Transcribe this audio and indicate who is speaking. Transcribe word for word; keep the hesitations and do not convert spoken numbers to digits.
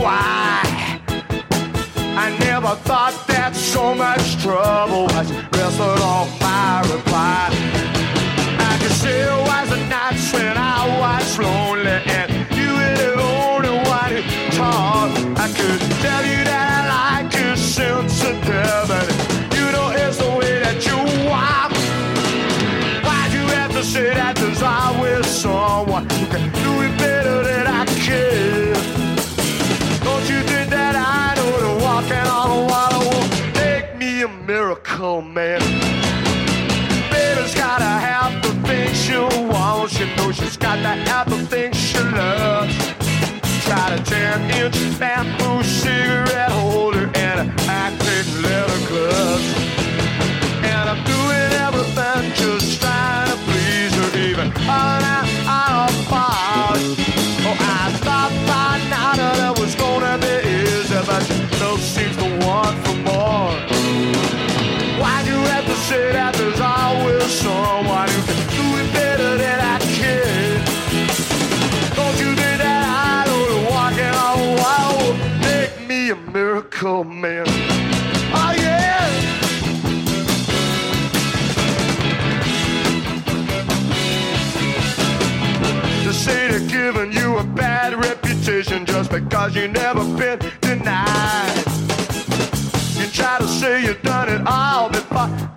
Speaker 1: why. I never thought that so much trouble was rested on my reply. I could say it was the nights when I was lonely and you were the only one who talked. I could tell you that I like your sensitivity. You know it's the way that you walk. Why'd you have to say that there's always someone who can do it better than I can? Don't you think that I know that walking on the water will make me a miracle man? Baby's gotta have the things she wants. You know she's got to have the things she loves. Got a ten-inch bamboo cigarette holder and a acrylic leather gloves. And I'm doing everything just trying to please her, even on out on a bar. Oh, I thought by now that it was gonna be easy, but she still seems to want for more. Why'd you have to say that there's always someone who can do it better than I can? Don't you think that I know that walking on the wall will make me a miracle man? Oh yeah! To say they're giving you a bad reputation just because you never been denied. You try to say you've done it all before,